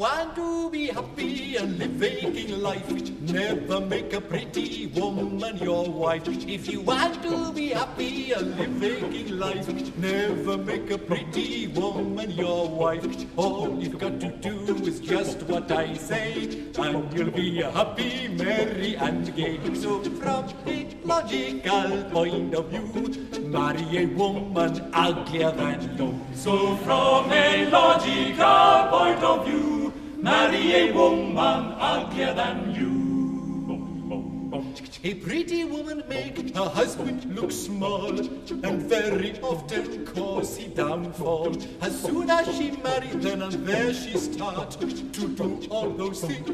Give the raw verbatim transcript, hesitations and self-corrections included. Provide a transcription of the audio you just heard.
want to be happy and live aching life, never make a pretty woman your wife. If you want to be happy and live aching life, never make a pretty woman your wife. All you've got to do is just what I say, and you'll be happy, merry and gay. So from a logical point of view, marry a woman uglier than you. So from a logical point of view, marry a woman uglier than you. A pretty woman make her husband look small, and very often cause his downfall. As soon as she married, then and there she start to do all those things